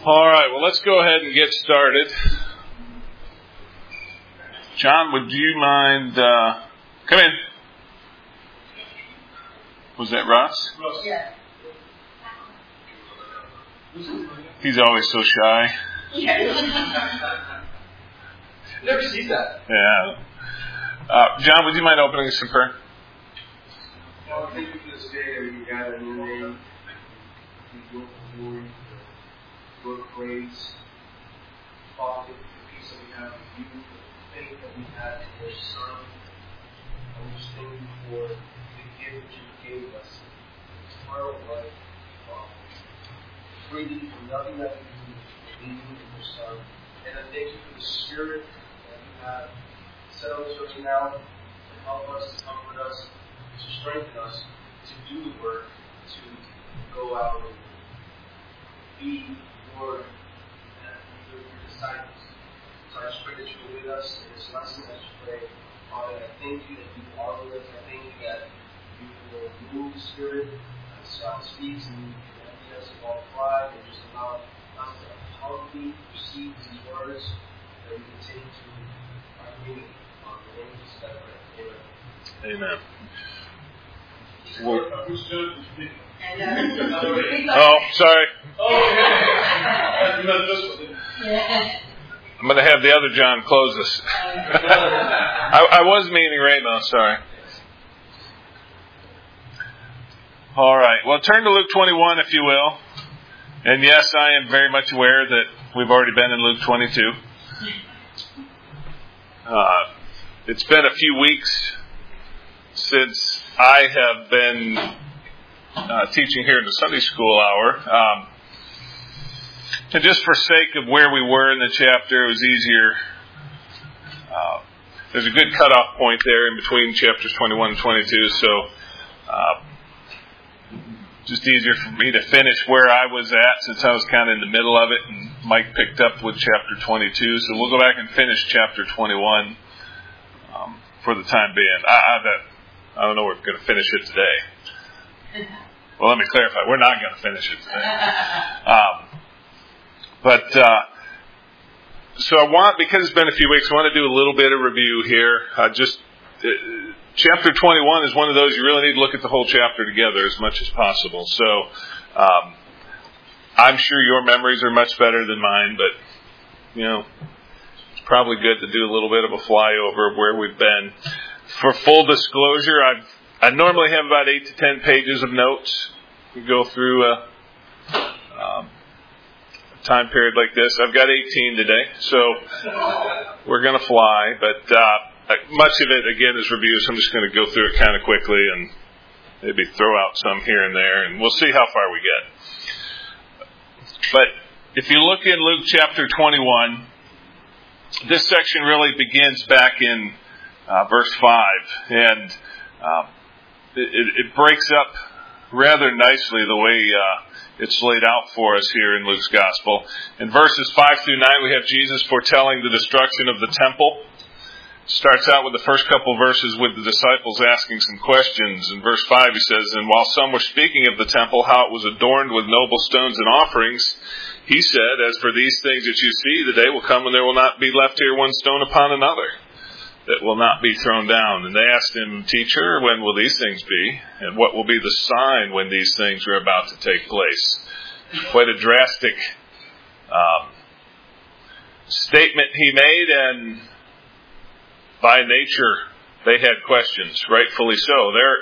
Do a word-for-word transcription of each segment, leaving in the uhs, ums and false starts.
All right, well, let's go ahead and get started. John, would you mind... Uh, come in. Was that Ross? Yeah. He's always so shy. Never sees that. Yeah. Uh, John, would you mind opening us in prayer? Well, thank you for this day that we gather in your name. We go for you. Your praise, Father, the peace that we have with you, the faith that we have in your Son. I just thank you for the gift that you gave us, eternal life, Father. Freely from nothing that we do, believing in your Son. And I thank you for the Spirit that you have set on us right now to help us, to comfort us, to strengthen us, to do the work, to go out and be Lord, and your disciples. So I just pray that you are with us in this lesson. I just pray, Father, I thank you that you are with us. I thank you that you will move the Spirit as God speaks and empty us of all pride and just allow us to humbly receive these words that we continue to our meaning on the name of Jesus. I pray. Amen. Amen. Well, who's done this meeting? Oh, sorry. Oh, I'm going to have the other John close this. I, I was meaning Raymond, sorry. All right. Well, turn to Luke twenty-one, if you will. And yes, I am very much aware that we've already been in Luke twenty-two. Uh, it's been a few weeks since I have been Uh, teaching here in the Sunday school hour. Um, and just for sake of where we were in the chapter, it was easier. Uh, there's a good cutoff point there in between chapters twenty-one and twenty-two, so uh, just easier for me to finish where I was at since I was kind of in the middle of it, and Mike picked up with chapter twenty-two. So we'll go back and finish chapter twenty-one um, for the time being. I, I, that, I don't know if we're going to finish it today. Well, let me clarify. We're not going to finish it today. Um, but, uh, so I want, because it's been a few weeks, I want to do a little bit of review here. Uh, just, uh, chapter twenty-one is one of those you really need to look at the whole chapter together as much as possible. So, um, I'm sure your memories are much better than mine, but, you know, it's probably good to do a little bit of a flyover of where we've been. For full disclosure, I've I normally have about eight to ten pages of notes. We go through a, um, a time period like this. I've got eighteen today, so we're going to fly. But uh, much of it, again, is review, so I'm just going to go through it kind of quickly and maybe throw out some here and there, and we'll see how far we get. But if you look in Luke chapter twenty-one, this section really begins back in uh, verse five, and um, It, it breaks up rather nicely the way uh, it's laid out for us here in Luke's Gospel. In verses five through nine, we have Jesus foretelling the destruction of the temple. Starts out with the first couple verses with the disciples asking some questions. In verse five, he says, "And while some were speaking of the temple, how it was adorned with noble stones and offerings, he said, As for these things that you see, the day will come when there will not be left here one stone upon another that will not be thrown down." And they asked him, "Teacher, when will these things be? And what will be the sign when these things are about to take place?" Quite a drastic um, statement he made, and by nature they had questions, rightfully so. They're,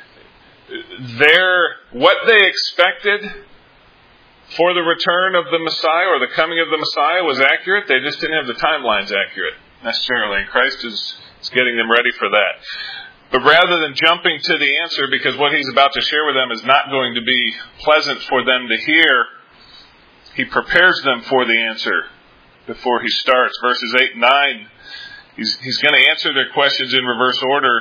they're, what they expected for the return of the Messiah or the coming of the Messiah was accurate. They just didn't have the timelines accurate necessarily. Christ is, is getting them ready for that. But rather than jumping to the answer, because what he's about to share with them is not going to be pleasant for them to hear, he prepares them for the answer before he starts. Verses eight and nine, he's, he's going to answer their questions in reverse order.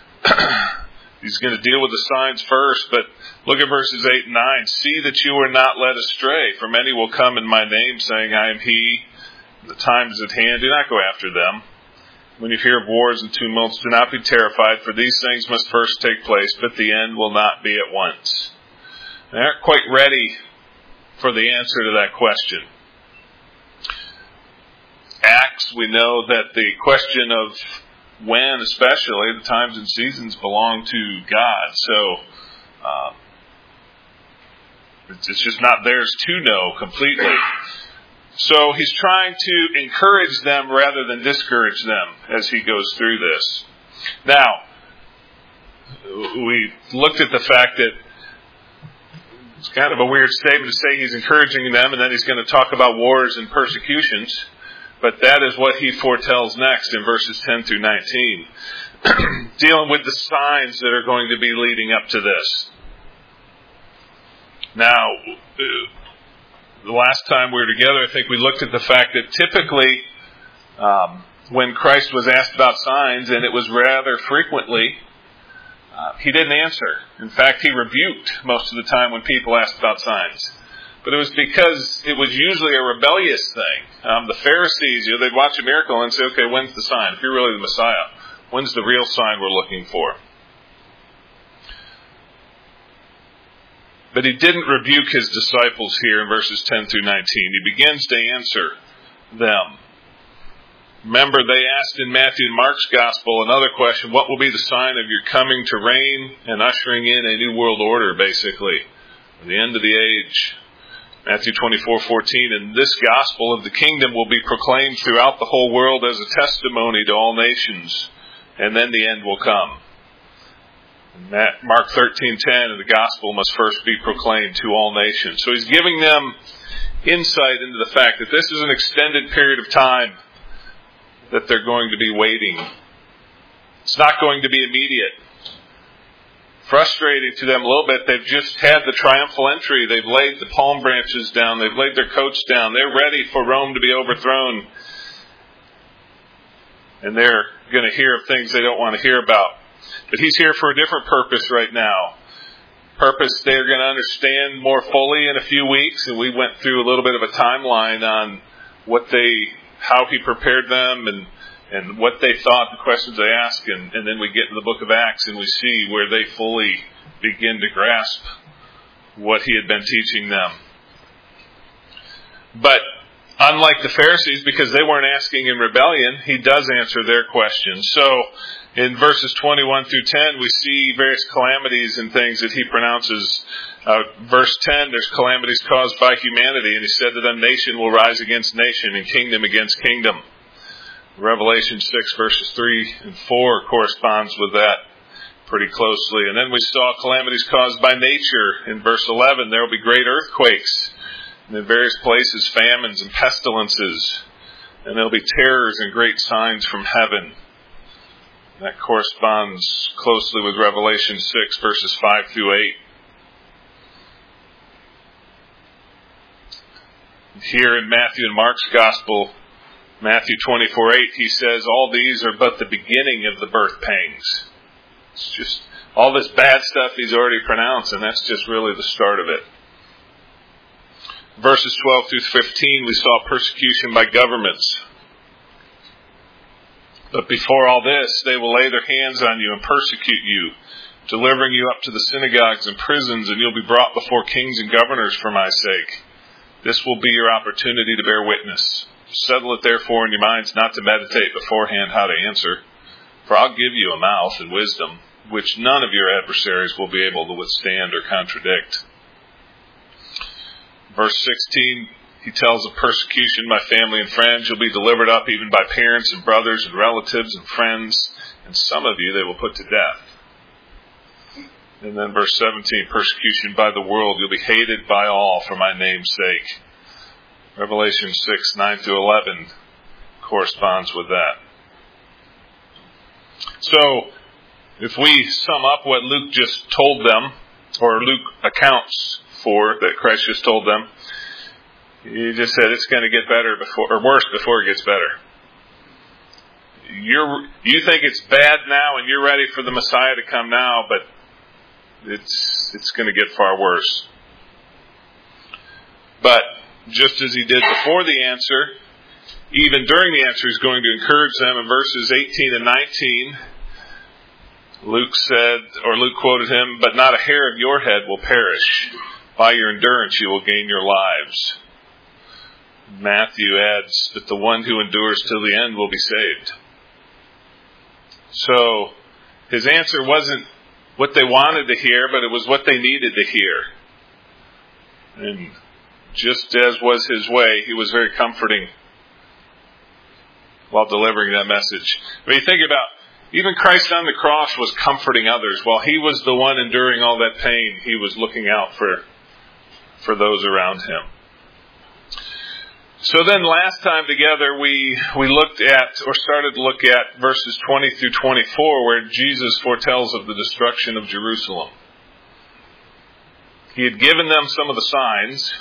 He's going to deal with the signs first, but look at verses eight and nine. "See that you are not led astray, for many will come in my name, saying, I am he. The time is at hand. Do not go after them. When you hear of wars and tumults, do not be terrified, for these things must first take place, but the end will not be at once." They aren't quite ready for the answer to that question. Acts, we know that the question of when, especially, the times and seasons belong to God. So, um, it's just not theirs to know completely. So he's trying to encourage them rather than discourage them as he goes through this. Now, we looked at the fact that it's kind of a weird statement to say he's encouraging them and then he's going to talk about wars and persecutions. But that is what he foretells next in verses ten through nineteen. Dealing with the signs that are going to be leading up to this. Now, the last time we were together, I think we looked at the fact that typically um, when Christ was asked about signs, and it was rather frequently, uh, he didn't answer. In fact, he rebuked most of the time when people asked about signs. But it was because it was usually a rebellious thing. Um, the Pharisees, you know, they'd watch a miracle and say, okay, when's the sign? If you're really the Messiah, when's the real sign we're looking for? But he didn't rebuke his disciples here in verses ten through nineteen. He begins to answer them. Remember, they asked in Matthew and Mark's gospel another question, what will be the sign of your coming to reign and ushering in a new world order, basically, the end of the age? Matthew twenty-four fourteen, and this gospel of the kingdom will be proclaimed throughout the whole world as a testimony to all nations, and then the end will come. Mark thirteen ten, and the gospel must first be proclaimed to all nations. So he's giving them insight into the fact that this is an extended period of time that they're going to be waiting. It's not going to be immediate. Frustrating to them a little bit, they've just had the triumphal entry. They've laid the palm branches down. They've laid their coats down. They're ready for Rome to be overthrown. And they're going to hear of things they don't want to hear about. But he's here for a different purpose right now. Purpose they're going to understand more fully in a few weeks. And we went through a little bit of a timeline on what they, how he prepared them and, and what they thought, the questions they asked. And, and then we get to the book of Acts and we see where they fully begin to grasp what he had been teaching them. But unlike the Pharisees, because they weren't asking in rebellion, he does answer their questions. So, in verses twenty-one through ten, we see various calamities and things that he pronounces. Uh, verse ten, there's calamities caused by humanity, and he said to them, nation will rise against nation and kingdom against kingdom. Revelation six, verses three and four corresponds with that pretty closely. And then we saw calamities caused by nature. In verse eleven, there will be great earthquakes, and in various places famines and pestilences, and there will be terrors and great signs from heaven. That corresponds closely with Revelation six, verses five through eight. Here in Matthew and Mark's Gospel, Matthew twenty-four eight, he says, all these are but the beginning of the birth pangs. It's just all this bad stuff he's already pronounced, and that's just really the start of it. Verses twelve through fifteen, we saw persecution by governments. But before all this, they will lay their hands on you and persecute you, delivering you up to the synagogues and prisons, and you'll be brought before kings and governors for my sake. This will be your opportunity to bear witness. Settle it therefore in your minds not to meditate beforehand how to answer. For I'll give you a mouth and wisdom, which none of your adversaries will be able to withstand or contradict. Verse sixteen, he tells of persecution by family and friends. You'll be delivered up even by parents and brothers and relatives and friends, and some of you they will put to death. And then verse seventeen, persecution by the world. You'll be hated by all for my name's sake. Revelation six, nine through eleven corresponds with that. So, if we sum up what Luke just told them, or Luke accounts for that Christ just told them, he just said it's going to get better before, or worse before it gets better. You're, you think it's bad now and you're ready for the Messiah to come now, but it's, it's going to get far worse. But just as he did before the answer, even during the answer, he's going to encourage them in verses eighteen and nineteen. Luke said, or Luke quoted him, but not a hair of your head will perish. By your endurance you will gain your lives. Matthew adds that the one who endures till the end will be saved. So his answer wasn't what they wanted to hear, but it was what they needed to hear. And just as was his way, he was very comforting while delivering that message. When you think about, even Christ on the cross was comforting others. While he was the one enduring all that pain, he was looking out for, for those around him. So then last time together we, we looked at, or started to look at, verses twenty through twenty-four, where Jesus foretells of the destruction of Jerusalem. He had given them some of the signs.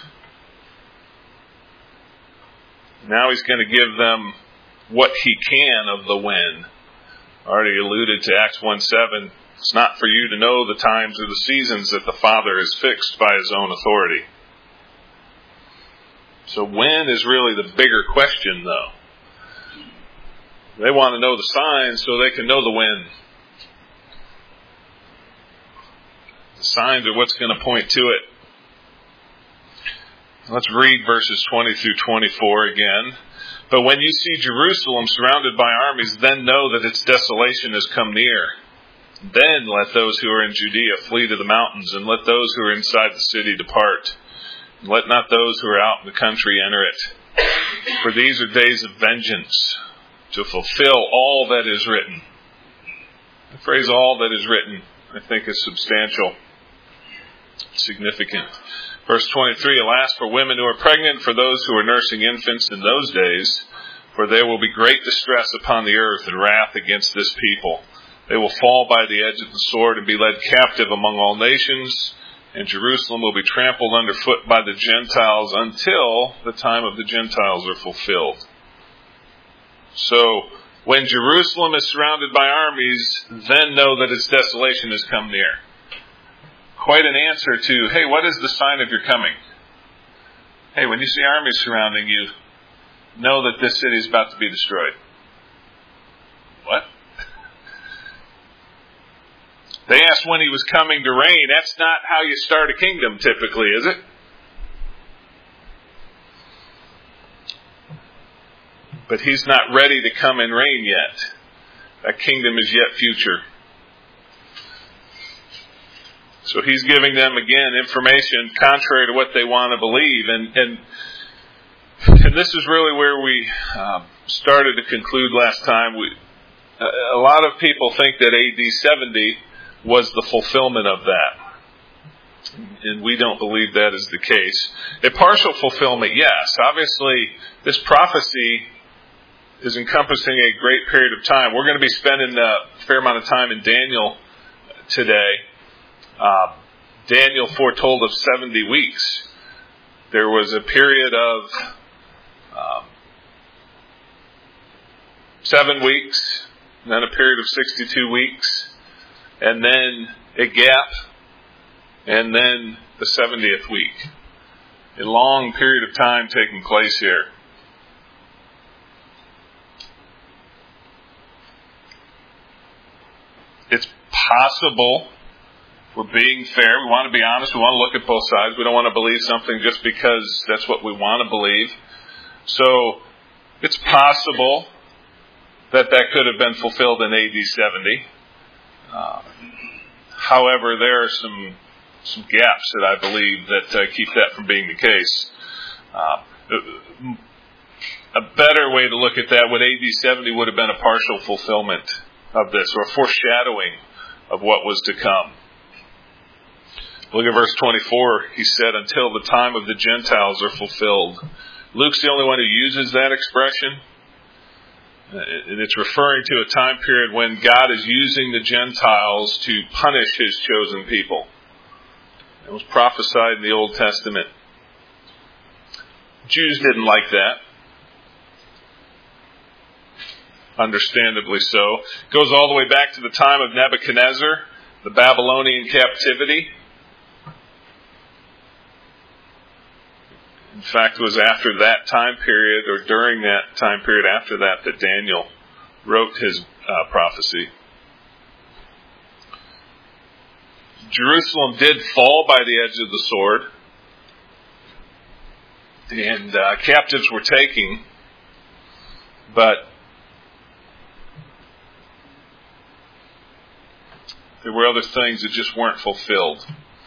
Now he's going to give them what he can of the when. Already alluded to Acts one seven. It's not for you to know the times or the seasons that the Father has fixed by his own authority. So when is really the bigger question, though. They want to know the signs so they can know the when. The signs are what's going to point to it. Let's read verses twenty through twenty-four again. But when you see Jerusalem surrounded by armies, then know that its desolation has come near. Then let those who are in Judea flee to the mountains, and let those who are inside the city depart. And let not those who are out in the country enter it. For these are days of vengeance, to fulfill all that is written. The phrase all that is written, I think, is substantial, significant. Verse twenty-three, alas, for women who are pregnant, for those who are nursing infants in those days, for there will be great distress upon the earth and wrath against this people. They will fall by the edge of the sword and be led captive among all nations, and Jerusalem will be trampled underfoot by the Gentiles until the time of the Gentiles are fulfilled. So, when Jerusalem is surrounded by armies, then know that its desolation has come near. Quite an answer to, hey, what is the sign of your coming? Hey, when you see armies surrounding you, know that this city is about to be destroyed. What? They asked when he was coming to reign. That's not how you start a kingdom typically, is it? But he's not ready to come and reign yet. That kingdom is yet future. So he's giving them, again, information contrary to what they want to believe. And and, and this is really where we um, started to conclude last time. We, a lot of people think that A D seventy was the fulfillment of that. And we don't believe that is the case. A partial fulfillment, yes. Obviously, this prophecy is encompassing a great period of time. We're going to be spending a fair amount of time in Daniel today. Uh, Daniel foretold of seventy weeks. There was a period of um, seven weeks, then a period of sixty-two weeks, and then a gap, and then the seventieth week. A long period of time taking place here. It's possible, we're being fair, we want to be honest, we want to look at both sides. We don't want to believe something just because that's what we want to believe. So, it's possible that that could have been fulfilled in A D seventy. Uh, however, there are some some gaps that I believe that uh, keep that from being the case. Uh, a better way to look at that, would A D seventy would have been a partial fulfillment of this, or a foreshadowing of what was to come. Look at verse twenty-four. He said, until the time of the Gentiles are fulfilled. Luke's the only one who uses that expression. And it's referring to a time period when God is using the Gentiles to punish his chosen people. It was prophesied in the Old Testament. Jews didn't like that. Understandably so. It goes all the way back to the time of Nebuchadnezzar, the Babylonian captivity. In fact, it was after that time period, or during that time period after that, that Daniel wrote his uh, prophecy. Jerusalem did fall by the edge of the sword. and uh, captives were taken, but there were other things that just weren't fulfilled.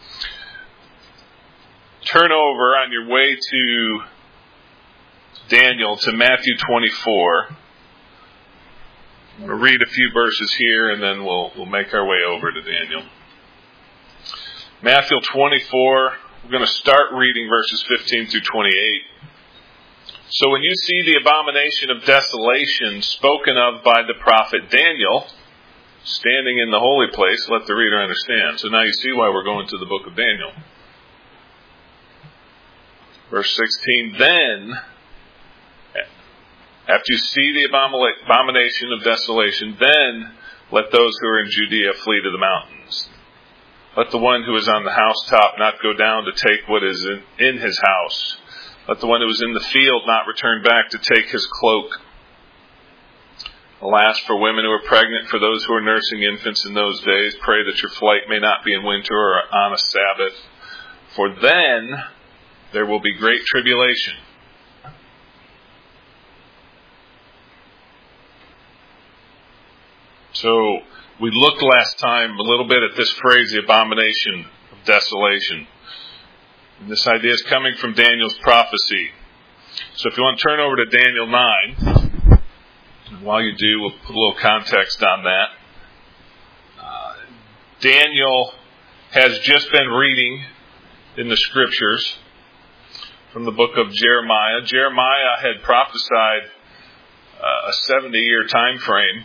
Turn over on your way to Daniel to Matthew twenty-four. I'm going to read a few verses here, and then we'll we'll make our way over to Daniel. Matthew twenty-four, we're going to start reading verses fifteen through twenty-eight. So when you see the abomination of desolation spoken of by the prophet Daniel, standing in the holy place, let the reader understand. So now you see why we're going to the book of Daniel. Verse sixteen, then, after you see the abomination of desolation, then let those who are in Judea flee to the mountains. Let the one who is on the housetop not go down to take what is in, in his house. Let the one who is in the field not return back to take his cloak. Alas, for women who are pregnant, for those who are nursing infants in those days, pray that your flight may not be in winter or on a Sabbath, for then there will be great tribulation. So, we looked last time a little bit at this phrase, the abomination of desolation. And this idea is coming from Daniel's prophecy. So if you want to turn over to Daniel nine, and while you do, we'll put a little context on that. Uh, Daniel has just been reading in the scriptures from the book of Jeremiah. Jeremiah had prophesied uh, a seventy-year time frame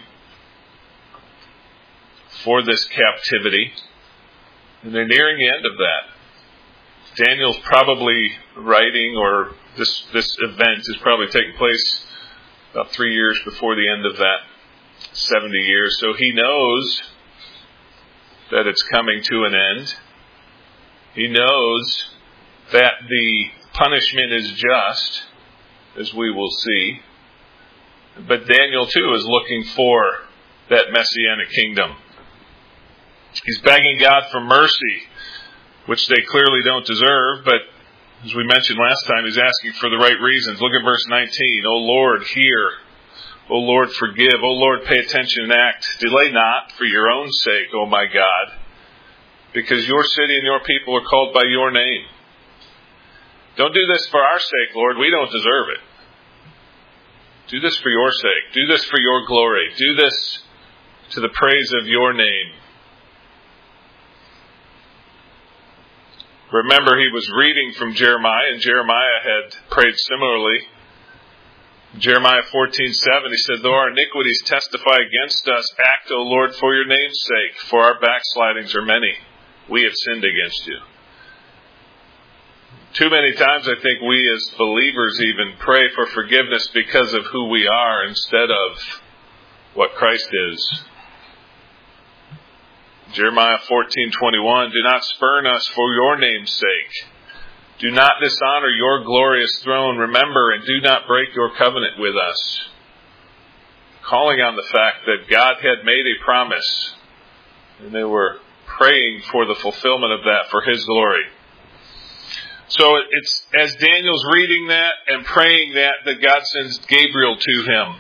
for this captivity, and they're nearing the end of that. Daniel's probably writing, or this this event is probably taking place about three years before the end of that seventy years. So he knows that it's coming to an end. He knows that the punishment is just, as we will see. But Daniel too is looking for that messianic kingdom. He's begging God for mercy, which they clearly don't deserve, but as we mentioned last time, he's asking for the right reasons. Look at verse nineteen. O Lord, hear. O Lord, forgive. O Lord, pay attention and act. Delay not for your own sake, O my God, because your city and your people are called by your name. Don't do this for our sake, Lord. We don't deserve it. Do this for your sake. Do this for your glory. Do this to the praise of your name. Remember, he was reading from Jeremiah, and Jeremiah had prayed similarly. Jeremiah fourteen seven, he said, though our iniquities testify against us, act, O Lord, for your name's sake, for our backslidings are many. We have sinned against you. Too many times I think we as believers even pray for forgiveness because of who we are instead of what Christ is. Jeremiah fourteen twenty-one, do not spurn us for your name's sake. Do not dishonor your glorious throne. Remember and do not break your covenant with us. Calling on the fact that God had made a promise, and they were praying for the fulfillment of that for His glory. So it's as Daniel's reading that and praying that, that God sends Gabriel to him.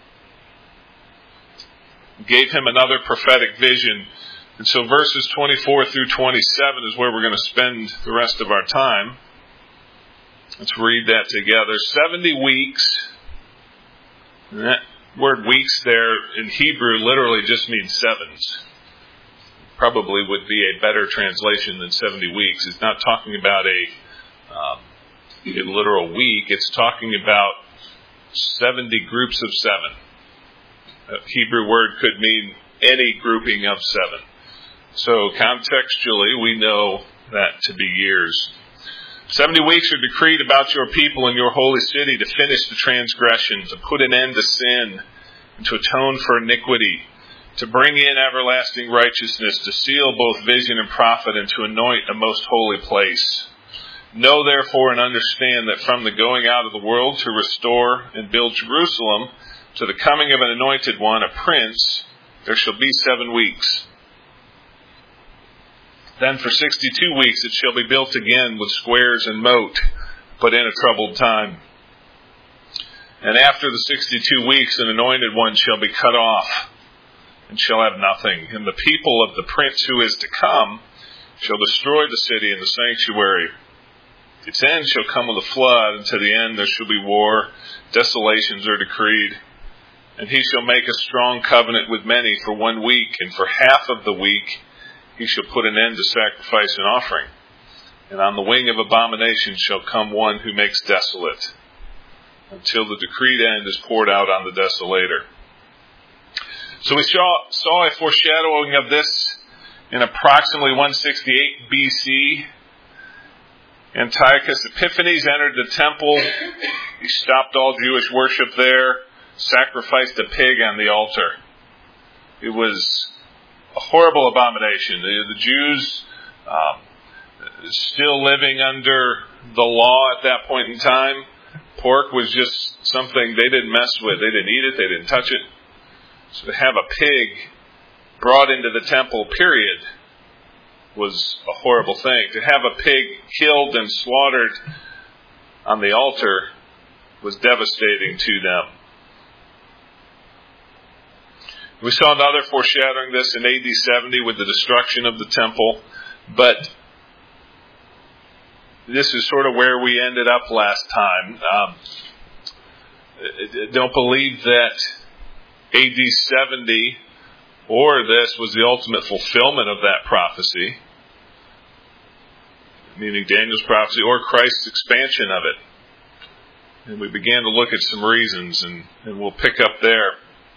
Gave him another prophetic vision. And so verses twenty-four through twenty-seven is where we're going to spend the rest of our time. Let's read that together. seventy weeks. And that word weeks there in Hebrew literally just means sevens. Probably would be a better translation than seventy weeks. It's not talking about a, um, a literal week. It's talking about seventy groups of seven. A Hebrew word could mean any grouping of seven. So contextually, we know that to be years. Seventy weeks are decreed about your people and your holy city to finish the transgression, to put an end to sin, and to atone for iniquity, to bring in everlasting righteousness, to seal both vision and prophet, and to anoint a most holy place. Know therefore and understand that from the going out of the world to restore and build Jerusalem, to the coming of an anointed one, a prince, there shall be seven weeks. Then for sixty-two weeks it shall be built again with squares and moat, but in a troubled time. And after the sixty-two weeks, an anointed one shall be cut off, and shall have nothing. And the people of the prince who is to come shall destroy the city and the sanctuary. Its end shall come with a flood, and to the end there shall be war. Desolations are decreed. And he shall make a strong covenant with many for one week, and for half of the week he shall put an end to sacrifice and offering. And on the wing of abomination shall come one who makes desolate, until the decreed end is poured out on the desolator. So we saw, saw a foreshadowing of this in approximately one sixty-eight B C. Antiochus Epiphanes entered the temple. He stopped all Jewish worship there, sacrificed a pig on the altar. It was a horrible abomination. The, the Jews, um, still living under the law at that point in time, pork was just something they didn't mess with. They didn't eat it. They didn't touch it. So to have a pig brought into the temple, period, was a horrible thing. To have a pig killed and slaughtered on the altar was devastating to them. We saw another foreshadowing this in A D seventy with the destruction of the temple, but this is sort of where we ended up last time. Um, don't believe that A D seventy or this was the ultimate fulfillment of that prophecy, meaning Daniel's prophecy, or Christ's expansion of it. And we began to look at some reasons, and, and we'll pick up there.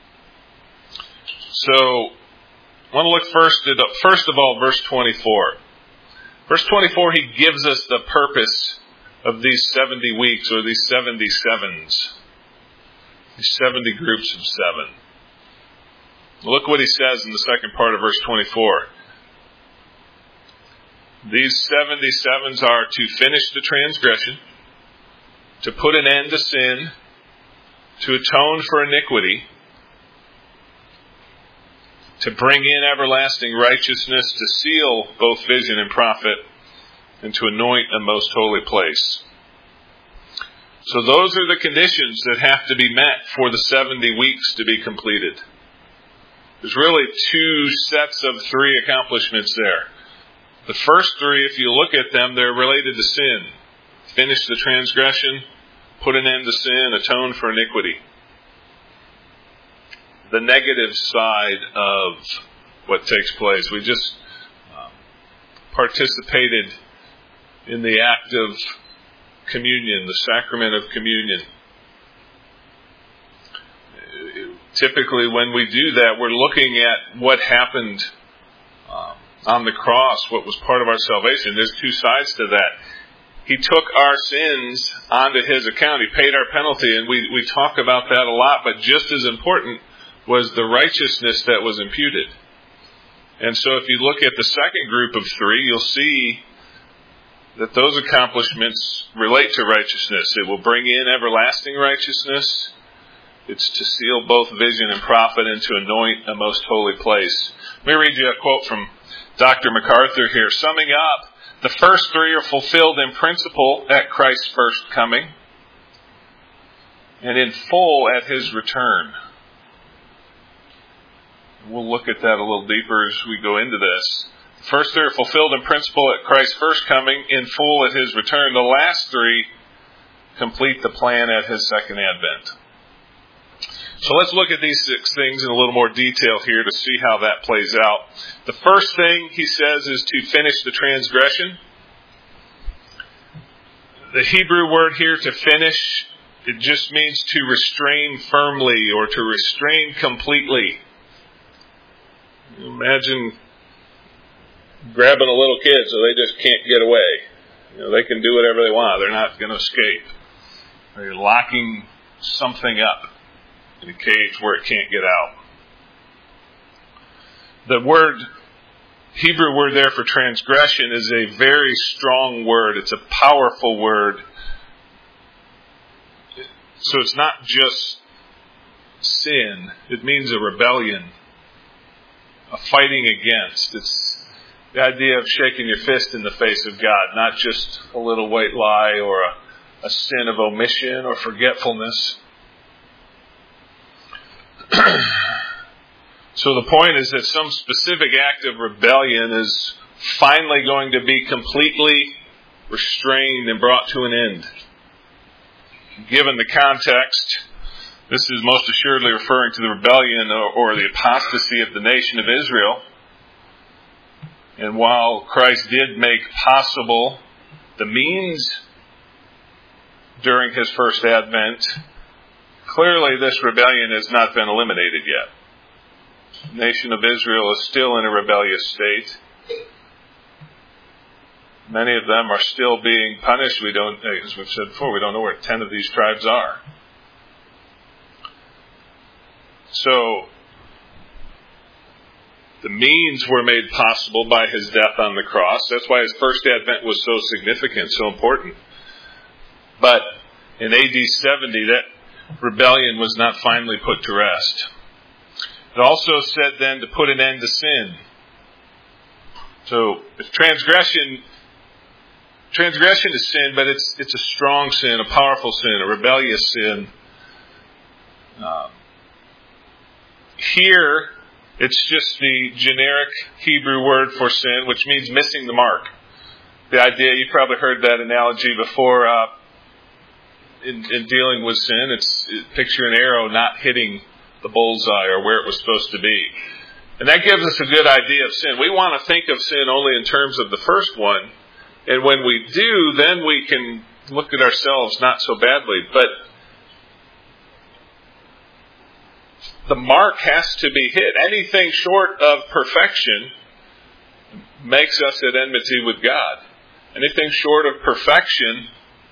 So, I want to look first at, first of all, verse twenty-four. Verse twenty-four, he gives us the purpose of these seventy weeks, or these seventy sevens. These seventy groups of seven. Look what he says in the second part of verse twenty-four. These seventy sevens are to finish the transgression, to put an end to sin, to atone for iniquity, to bring in everlasting righteousness, to seal both vision and prophet, and to anoint a most holy place. So those are the conditions that have to be met for the seventy weeks to be completed. There's really two sets of three accomplishments there. The first three, if you look at them, they're related to sin. Finish the transgression, put an end to sin, atone for iniquity. The negative side of what takes place. We just um, participated in the act of communion, the sacrament of communion. Typically, when we do that, we're looking at what happened um, on the cross, what was part of our salvation. There's two sides to that. He took our sins onto his account. He paid our penalty, and we, we talk about that a lot, but just as important was the righteousness that was imputed. And so if you look at the second group of three, you'll see that those accomplishments relate to righteousness. It will bring in everlasting righteousness. It's to seal both vision and prophet and to anoint a most holy place. Let me read you a quote from Doctor MacArthur here. Summing up, the first three are fulfilled in principle at Christ's first coming and in full at his return. We'll look at that a little deeper as we go into this. The first three are fulfilled in principle at Christ's first coming, in full at his return. The last three complete the plan at his second advent. So let's look at these six things in a little more detail here to see how that plays out. The first thing he says is to finish the transgression. The Hebrew word here, to finish, it just means to restrain firmly or to restrain completely. Imagine grabbing a little kid so they just can't get away. You know, they can do whatever they want. They're not going to escape. Or you're locking something up in a cage where it can't get out. The word, Hebrew word there for transgression is a very strong word. It's a powerful word. So it's not just sin. It means a rebellion, a fighting against. It's the idea of shaking your fist in the face of God, not just a little white lie or a, a sin of omission or forgetfulness. So the point is that some specific act of rebellion is finally going to be completely restrained and brought to an end. Given the context, this is most assuredly referring to the rebellion or, or the apostasy of the nation of Israel. And while Christ did make possible the means during his first advent, clearly this rebellion has not been eliminated yet. The nation of Israel is still in a rebellious state. Many of them are still being punished. We don't, as we've said before, we don't know where ten of these tribes are. So, the means were made possible by his death on the cross. That's why his first advent was so significant, so important. But in A D seventy, that rebellion was not finally put to rest. It also said then to put an end to sin. So, if transgression, transgression is sin, but it's it's a strong sin, a powerful sin, a rebellious sin. Um, here, it's just the generic Hebrew word for sin, which means missing the mark. The idea, you've probably heard that analogy before uh, in, in dealing with sin. It's picture an arrow not hitting the bullseye or where it was supposed to be. And that gives us a good idea of sin. We want to think of sin only in terms of the first one. And when we do, then we can look at ourselves not so badly. But the mark has to be hit. Anything short of perfection makes us at enmity with God. Anything short of perfection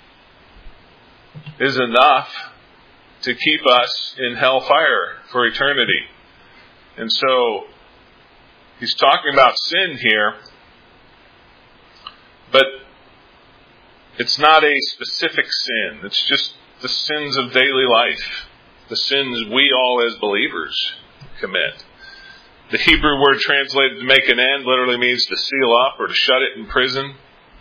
is enough to keep us in hellfire for eternity. And so, he's talking about sin here, but it's not a specific sin. It's just the sins of daily life, the sins we all as believers commit. The Hebrew word translated to make an end literally means to seal up or to shut it in prison.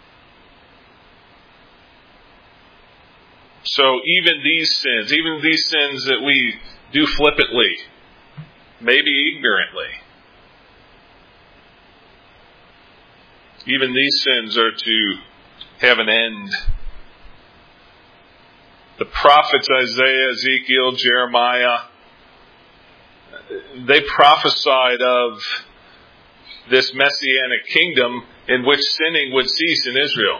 So even these sins, even these sins that we do flippantly, maybe ignorantly, even these sins are to have an end. The prophets Isaiah, Ezekiel, Jeremiah, they prophesied of this messianic kingdom in which sinning would cease in Israel.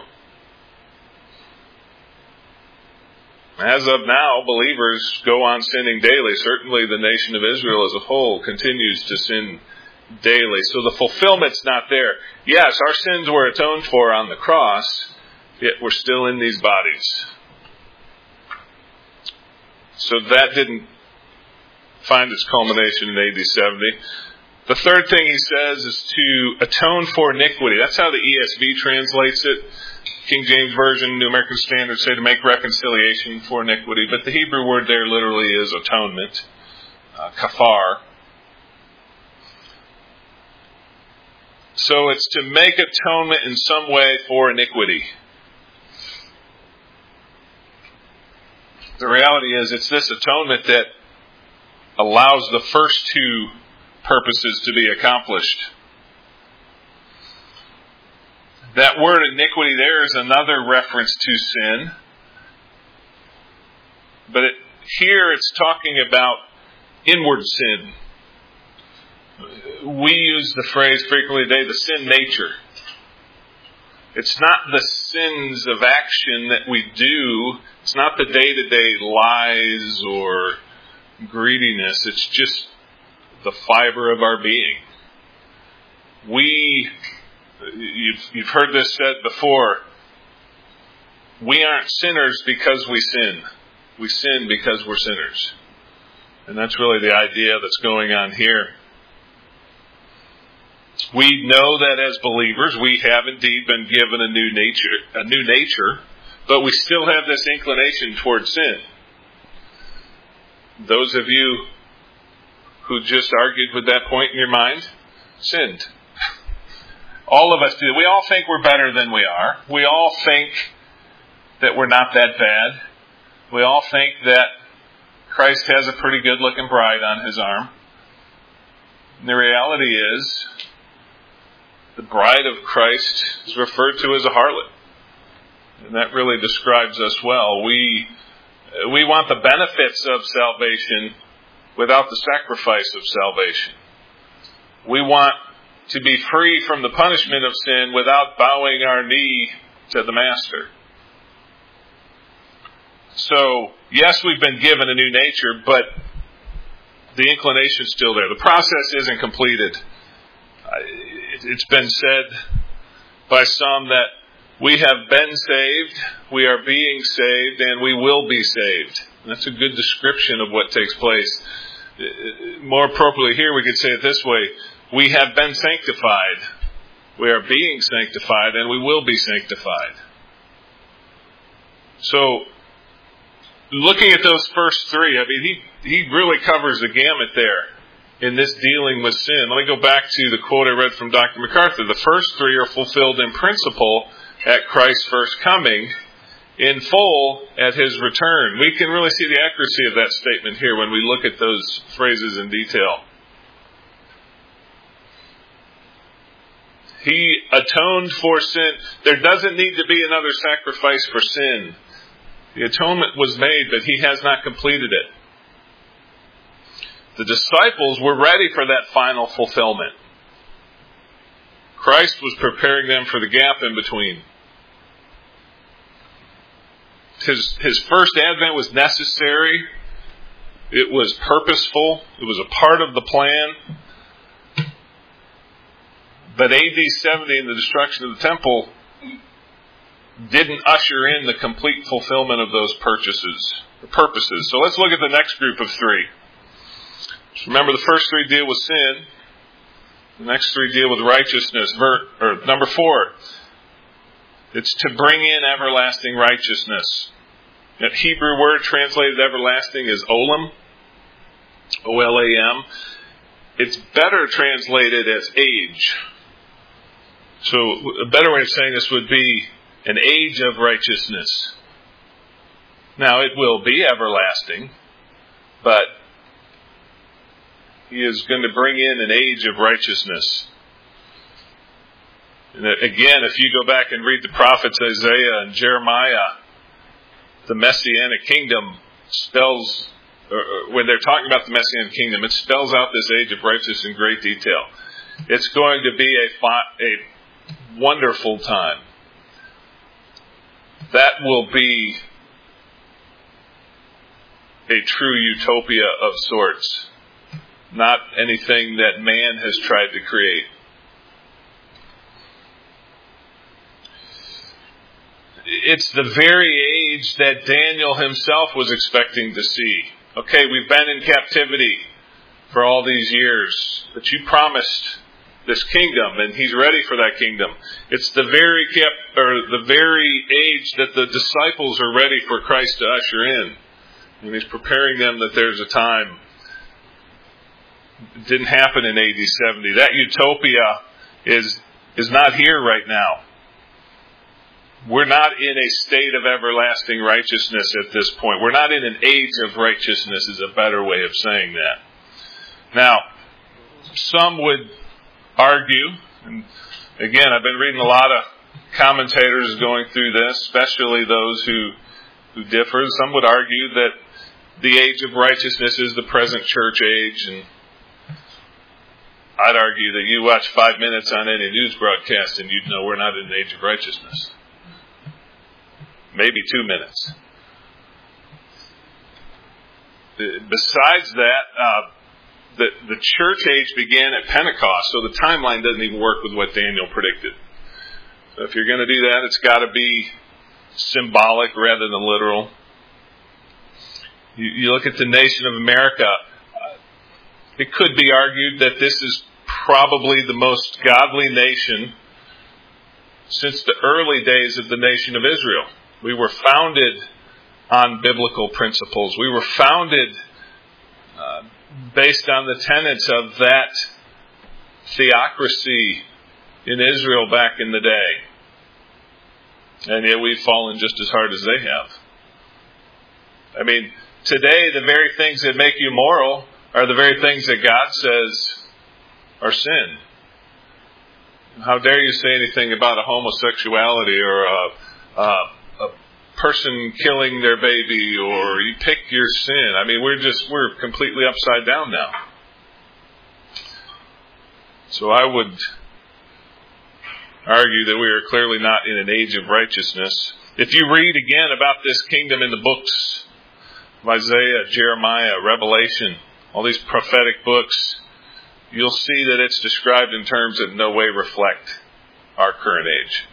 As of now, believers go on sinning daily. Certainly the nation of Israel as a whole continues to sin daily. So the fulfillment's not there. Yes, our sins were atoned for on the cross, yet we're still in these bodies. So that didn't find its culmination in A D seventy. The third thing he says is to atone for iniquity. That's how the E S V translates it. King James Version, New American Standard say to make reconciliation for iniquity. But the Hebrew word there literally is atonement. Uh, kafar. So it's to make atonement in some way for iniquity. The reality is it's this atonement that allows the first two purposes to be accomplished. That word iniquity there is another reference to sin. But it, here it's talking about inward sin. We use the phrase frequently today, the sin nature. It's not the sins of action that we do. It's not the day-to-day lies or greediness. It's just the fiber of our being. We, you've, you've heard this said before, we aren't sinners because we sin. We sin because we're sinners. And that's really the idea that's going on here. We know that as believers, we have indeed been given a new nature, a new nature, but we still have this inclination towards sin. Those of you who just argued with that point in your mind, sinned. All of us do. We all think we're better than we are. We all think that we're not that bad. We all think that Christ has a pretty good-looking bride on his arm. And the reality is, the bride of Christ is referred to as a harlot. And that really describes us well. We, we want the benefits of salvation without the sacrifice of salvation. We want to be free from the punishment of sin without bowing our knee to the Master. So, yes, we've been given a new nature, but the inclination is still there. The process isn't completed. It's been said by some that we have been saved, we are being saved, and we will be saved. That's a good description of what takes place. More appropriately here, we could say it this way. We have been sanctified, we are being sanctified, and we will be sanctified. So, looking at those first three, I mean, he, he really covers the gamut there in this dealing with sin. Let me go back to the quote I read from Doctor MacArthur. The first three are fulfilled in principle at Christ's first coming, in full at his return. We can really see the accuracy of that statement here when we look at those phrases in detail. He atoned for sin. There doesn't need to be another sacrifice for sin. The atonement was made, but he has not completed it. The disciples were ready for that final fulfillment. Christ was preparing them for the gap in between. His, his first advent was necessary. It was purposeful. It was a part of the plan. But A D seventy and the destruction of the temple didn't usher in the complete fulfillment of those purchases, or purposes. So let's look at the next group of three. Remember, the first three deal with sin. The next three deal with righteousness. Ver, or number four, it's to bring in everlasting righteousness. That Hebrew word translated everlasting is olam, O L A M. It's better translated as age. So a better way of saying this would be an age of righteousness. Now, it will be everlasting, but he is going to bring in an age of righteousness. And again, if you go back and read the prophets Isaiah and Jeremiah, the Messianic kingdom spells, or when they're talking about the Messianic kingdom, it spells out this age of righteousness in great detail. It's going to be a, a wonderful time. That will be a true utopia of sorts, not anything that man has tried to create. It's the very age that Daniel himself was expecting to see. Okay, we've been in captivity for all these years, but you promised this kingdom, and he's ready for that kingdom. It's the very cap- or the very age that the disciples are ready for Christ to usher in. And he's preparing them that there's a time. It didn't happen in A D seventy. That utopia is is not here right now. We're not in a state of everlasting righteousness at this point. We're not in an age of righteousness is a better way of saying that. Now, some would argue, and again, I've been reading a lot of commentators going through this, especially those who, who differ. Some would argue that the age of righteousness is the present church age, and I'd argue that you watch five minutes on any news broadcast and you'd know we're not in an age of righteousness. Maybe two minutes. Besides that, uh, the, the church age began at Pentecost, so the timeline doesn't even work with what Daniel predicted. So if you're going to do that, it's got to be symbolic rather than literal. You, you look at the nation of America, uh, it could be argued that this is probably the most godly nation since the early days of the nation of Israel. We were founded on biblical principles. We were founded uh, based on the tenets of that theocracy in Israel back in the day. And yet we've fallen just as hard as they have. I mean, today the very things that make you moral are the very things that God says are sin. How dare you say anything about a homosexuality or a, a, a person killing their baby, or you pick your sin. I mean, we're just, we're completely upside down now. So I would argue that we are clearly not in an age of righteousness. If you read again about this kingdom in the books of Isaiah, Jeremiah, Revelation, all these prophetic books, you'll see that it's described in terms that in no way reflect our current age.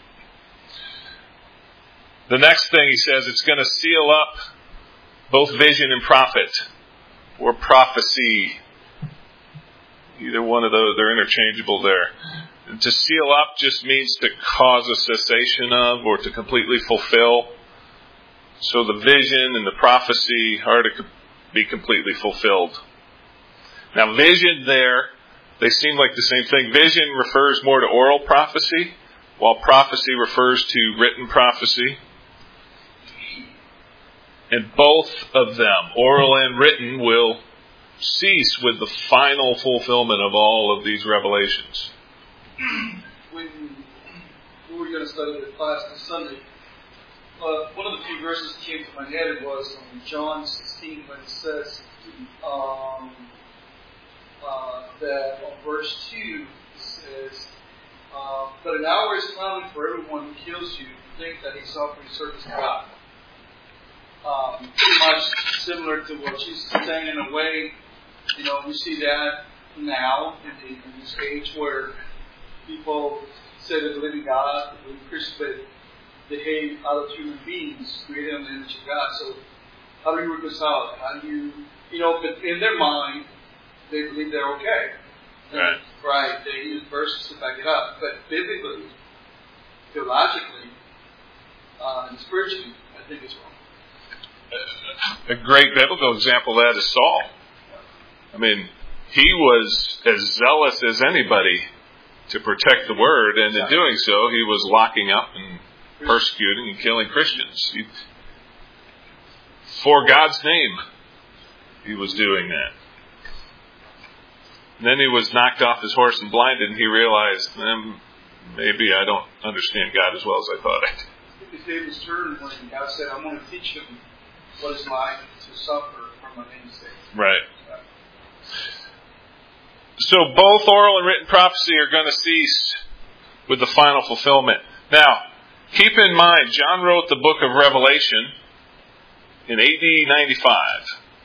The next thing he says, it's going to seal up both vision and prophet, or prophecy. Either one of those, they're interchangeable there. And to seal up just means to cause a cessation of, or to completely fulfill. So the vision and the prophecy are to be completely fulfilled. Now vision there, they seem like the same thing. Vision refers more to oral prophecy, while prophecy refers to written prophecy. And both of them, oral and written, will cease with the final fulfillment of all of these revelations. When we were going to study the class this Sunday, uh, one of the few verses that came to my head was um, John sixteen, when it says um, uh, that on verse two, it says, uh, "But an hour is coming for everyone who kills you to think that he's offering service to God." Um, pretty much similar to what she's saying in a way. You know, we see that now in, the, in this age where people say they believe in God, they believe in Christ, but behave out of human beings created in the image of God. So how do you reconcile it? How do you, you know, but in their mind, they believe they're okay. Right. Right. They use verses to back it up. But biblically, theologically, uh, and spiritually, I think it's wrong. A great biblical example of that is Saul. I mean, he was as zealous as anybody to protect the word, and in doing so, he was locking up and persecuting and killing Christians. He, for God's name, he was doing that. And then he was knocked off his horse and blinded, and he realized, eh, maybe I don't understand God as well as I thought I did. It was David's turn when God said, I'm going to teach him what it's like to suffer for my name's sake. Right. So both oral and written prophecy are going to cease with the final fulfillment. Now, keep in mind, John wrote the book of Revelation in A D ninety-five.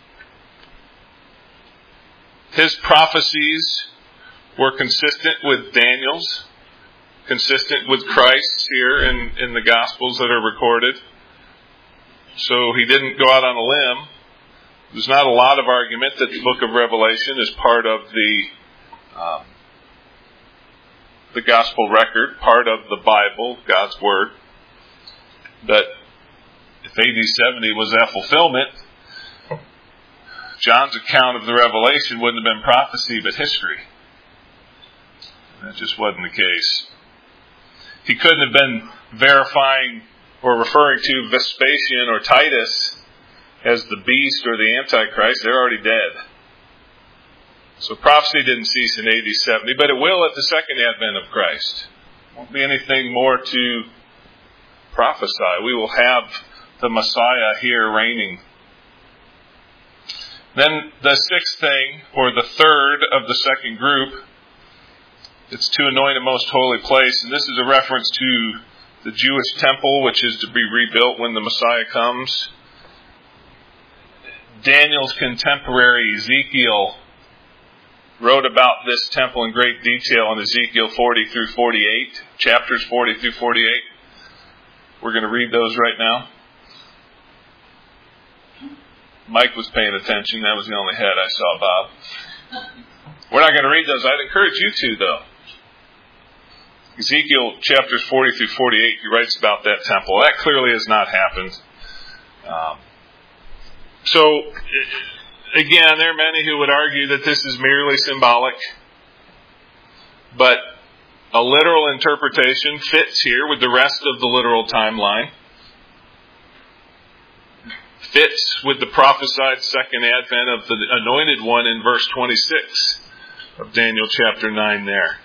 His prophecies were consistent with Daniel's, consistent with Christ's here in, in the Gospels that are recorded. So he didn't go out on a limb. There's not a lot of argument that the book of Revelation is part of the um, the gospel record, part of the Bible, God's Word. But if A D seventy was that fulfillment, John's account of the Revelation wouldn't have been prophecy but history. That just wasn't the case. He couldn't have been verifying or referring to Vespasian or Titus as the beast or the Antichrist. They're already dead. So prophecy didn't cease in A D seventy, but it will at the second advent of Christ. Won't be anything more to prophesy. We will have the Messiah here reigning. Then the sixth thing, or the third of the second group, it's to anoint a most holy place. And this is a reference to the Jewish temple, which is to be rebuilt when the Messiah comes. Daniel's contemporary Ezekiel wrote about this temple in great detail in Ezekiel forty through forty-eight, chapters forty through forty-eight. We're going to read those right now. Mike was paying attention. That was the only head I saw, Bob. We're not going to read those. I'd encourage you to, though. Ezekiel chapters forty through forty-eight, he writes about that temple. That clearly has not happened. Um, so, again, there are many who would argue that this is merely symbolic. But a literal interpretation fits here with the rest of the literal timeline. Fits with the prophesied second advent of the anointed one in verse twenty-six of Daniel chapter nine there.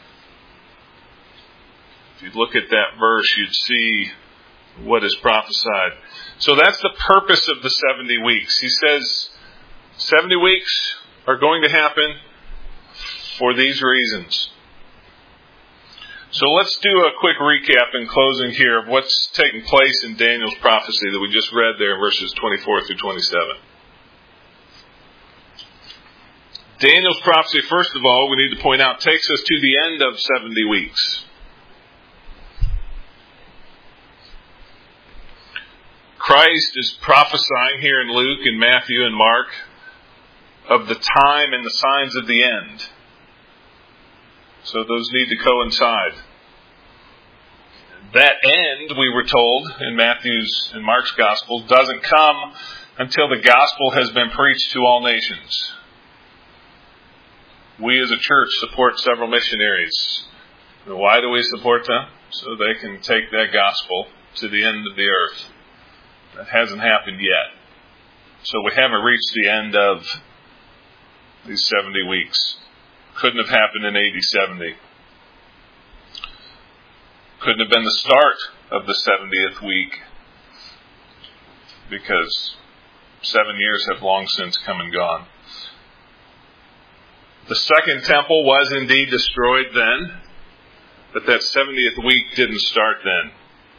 If you look at that verse, you'd see what is prophesied. So that's the purpose of the seventy weeks. He says seventy weeks are going to happen for these reasons. So let's do a quick recap in closing here of what's taking place in Daniel's prophecy that we just read there in verses twenty-four through twenty-seven. Daniel's prophecy, first of all, we need to point out, takes us to the end of seventy weeks. Christ is prophesying here in Luke and Matthew and Mark of the time and the signs of the end. So those need to coincide. That end, we were told in Matthew's and Mark's Gospels, doesn't come until the gospel has been preached to all nations. We as a church support several missionaries. Why do we support them? So they can take that gospel to the end of the earth. That hasn't happened yet. So we haven't reached the end of these seventy weeks. Couldn't have happened in A D seventy. Couldn't have been the start of the seventieth week, because seven years have long since come and gone. The second temple was indeed destroyed then, but that seventieth week didn't start then.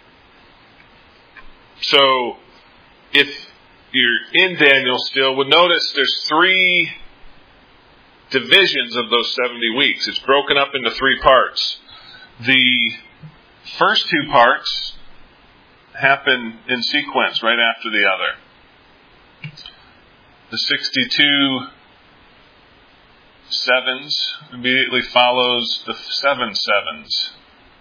So, if you're in Daniel still, well, notice there's three divisions of those seventy weeks. It's broken up into three parts. The first two parts happen in sequence right after the other. The sixty-two sevens immediately follows the seven sevens.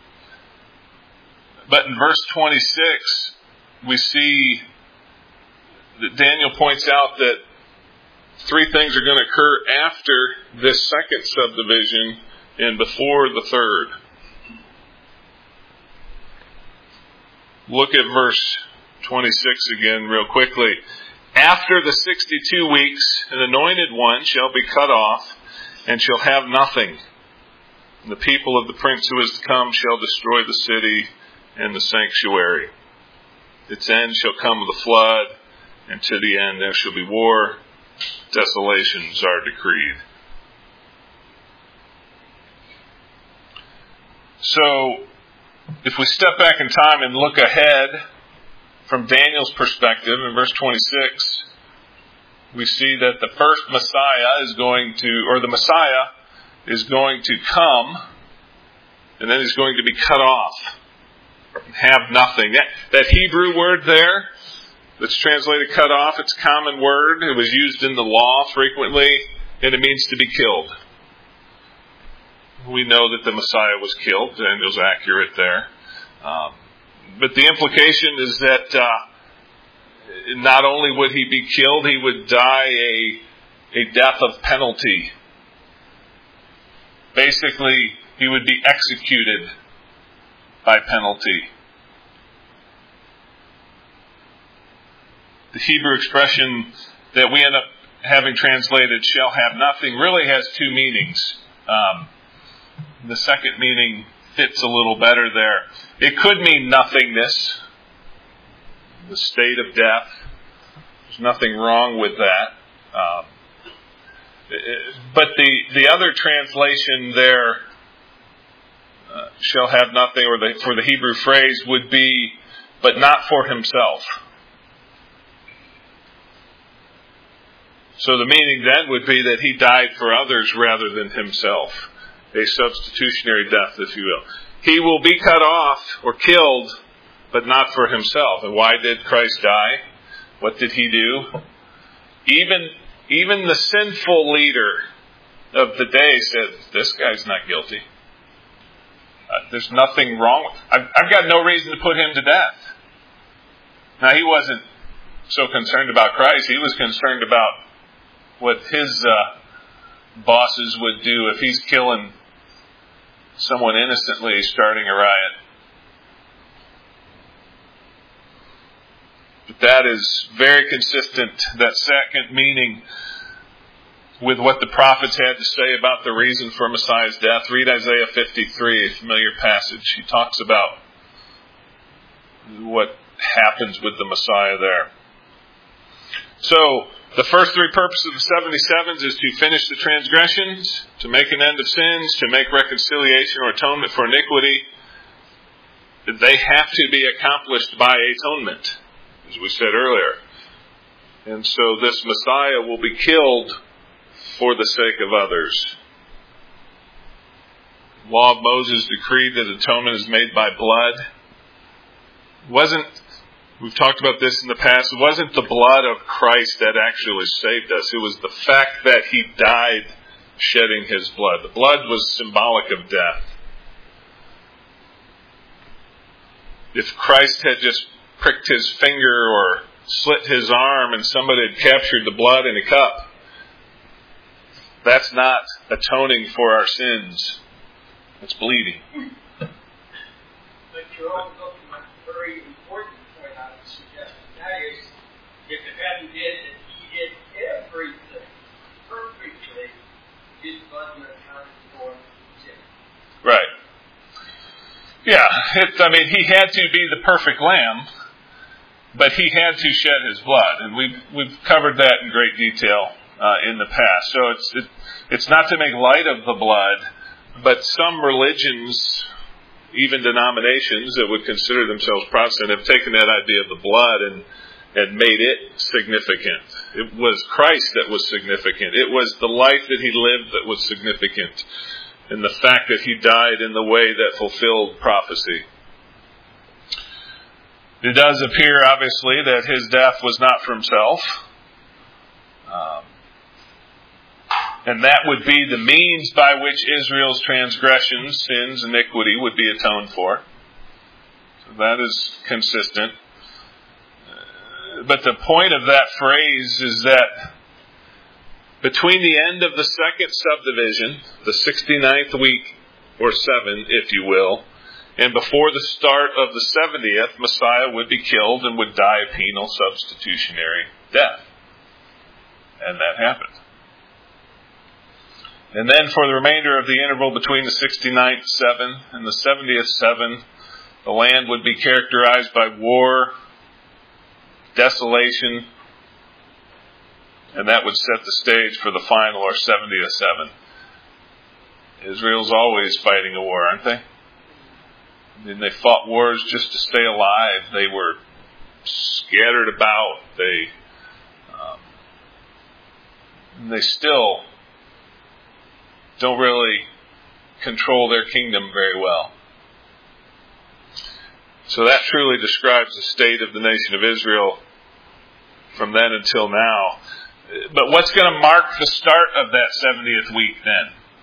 But in verse twenty-six, we see that Daniel points out that three things are going to occur after this second subdivision and before the third. Look at verse twenty-six again real quickly. After the sixty-two weeks, an anointed one shall be cut off and shall have nothing. And the people of the prince who is to come shall destroy the city and the sanctuary. Its end shall come with a flood, and to the end there shall be war. Desolations are decreed. So, if we step back in time and look ahead from Daniel's perspective in verse twenty-six, we see that the first Messiah is going to, or the Messiah is going to come, and then he's going to be cut off and have nothing. That, that Hebrew word there that's translated cut off, it's a common word. It was used in the law frequently, and it means to be killed. We know that the Messiah was killed, and it was accurate there. Um, but the implication is that uh, not only would he be killed, he would die a, a death of penalty. Basically, he would be executed by penalty. The Hebrew expression that we end up having translated shall have nothing really has two meanings. Um, the second meaning fits a little better there. It could mean nothingness, the state of death. There's nothing wrong with that. Um, but the, the other translation there, uh, shall have nothing, or the, for the Hebrew phrase would be, but not for himself. So the meaning then would be that he died for others rather than himself. A substitutionary death, if you will. He will be cut off or killed, but not for himself. And why did Christ die? What did he do? Even, even the sinful leader of the day said, this guy's not guilty. Uh, there's nothing wrong. I've, I've got no reason to put him to death. Now, he wasn't so concerned about Christ. He was concerned about what his uh, bosses would do if he's killing someone innocently starting a riot. But that is very consistent, that second meaning, with what the prophets had to say about the reason for Messiah's death. Read Isaiah fifty-three, a familiar passage. He talks about what happens with the Messiah there. So, the first three purposes of the seventy-sevens is to finish the transgressions, to make an end of sins, to make reconciliation or atonement for iniquity. They have to be accomplished by atonement, as we said earlier. And so this Messiah will be killed for the sake of others. The law of Moses decreed that atonement is made by blood. It wasn't, we've talked about this in the past, it wasn't the blood of Christ that actually saved us. It was the fact that He died shedding His blood. The blood was symbolic of death. If Christ had just pricked His finger or slit His arm and somebody had captured the blood in a cup, that's not atoning for our sins. It's bleeding. But you're also talking about a very important point I would suggest. That is, if it hadn't been that He did everything perfectly, His blood would have counted for sin. Right. Yeah, it, I mean, He had to be the perfect lamb, but He had to shed His blood. And we've, we've covered that in great detail Uh, in the past. So it's it, it's not to make light of the blood, but some religions, even denominations that would consider themselves Protestant, have taken that idea of the blood and, and made it significant. It was Christ that was significant. It was the life that He lived that was significant, and the fact that He died in the way that fulfilled prophecy. It does appear, obviously, that His death was not for Himself. Um, And that would be the means by which Israel's transgressions, sins, iniquity would be atoned for. So that is consistent. But the point of that phrase is that between the end of the second subdivision, the sixty-ninth week, or seven, if you will, and before the start of the seventieth, Messiah would be killed and would die a penal substitutionary death. And that happened. And then for the remainder of the interval between the sixty-ninth seven and the seventieth seven, the land would be characterized by war, desolation, and that would set the stage for the final or seventieth seven. Israel's always fighting a war, aren't they? I mean, they fought wars just to stay alive. They were scattered about. They, um, and they still don't really control their kingdom very well. So that truly describes the state of the nation of Israel from then until now. But what's going to mark the start of that seventieth week then?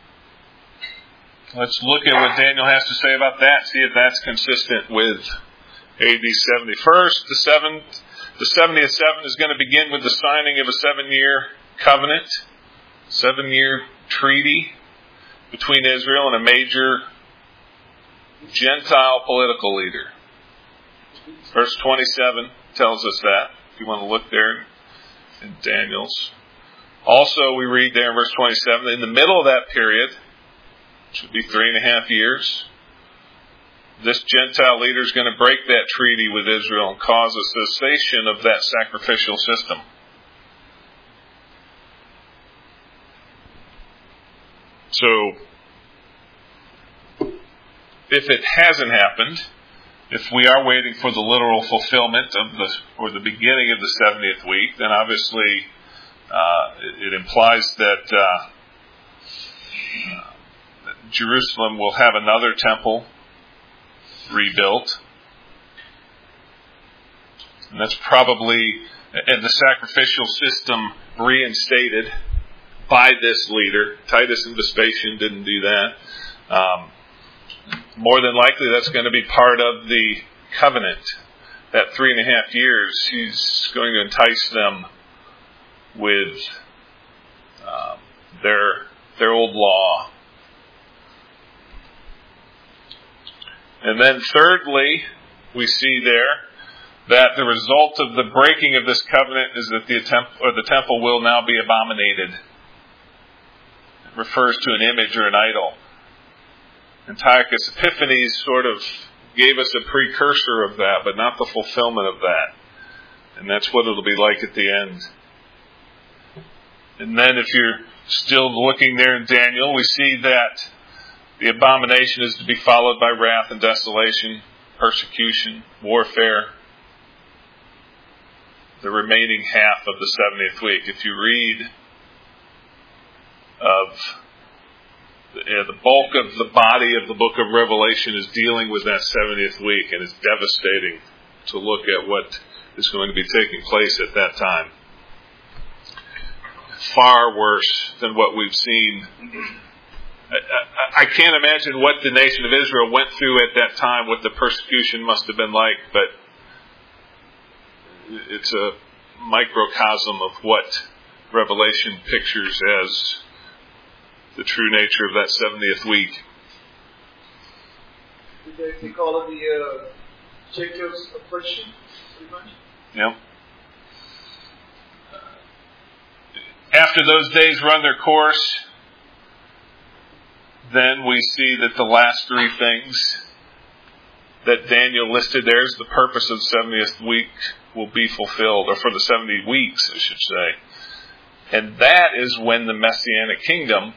Let's look at what Daniel has to say about that, see if that's consistent with A D seventy. First, the seventh, the seventieth seven is going to begin with the signing of a seven-year covenant, seven-year treaty between Israel and a major Gentile political leader. Verse twenty-seven tells us that, if you want to look there in Daniel's. Also, we read there in verse twenty-seven, in the middle of that period, which would be three and a half years, this Gentile leader is going to break that treaty with Israel and cause a cessation of that sacrificial system. So, if it hasn't happened, if we are waiting for the literal fulfillment of the, or the beginning of the seventieth week, then obviously uh, it, it implies that, uh, uh, that Jerusalem will have another temple rebuilt. And that's probably, and the sacrificial system reinstated by this leader. Titus and Vespasian didn't do that. Um, more than likely that's going to be part of the covenant. That three and a half years, he's going to entice them with um, their their old law. And then thirdly, we see there that the result of the breaking of this covenant is that the temple, or the temple will now be abominated. It refers to an image or an idol. Antiochus Epiphanes sort of gave us a precursor of that, but not the fulfillment of that. And that's what it'll be like at the end. And then if you're still looking there in Daniel, we see that the abomination is to be followed by wrath and desolation, persecution, warfare, the remaining half of the seventieth week. If you read of the, uh, the bulk of the body of the book of Revelation is dealing with that seventieth week, and it's devastating to look at what is going to be taking place at that time. Far worse than what we've seen. I, I, I can't imagine what the nation of Israel went through at that time, what the persecution must have been like, but it's a microcosm of what Revelation pictures as the true nature of that seventieth week. Did they call it the uh, Jacob's affliction, pretty much? Yeah. After those days run their course, then we see that the last three things that Daniel listed there as the purpose of the seventieth week will be fulfilled, or for the seventy weeks, I should say. And that is when the Messianic kingdom,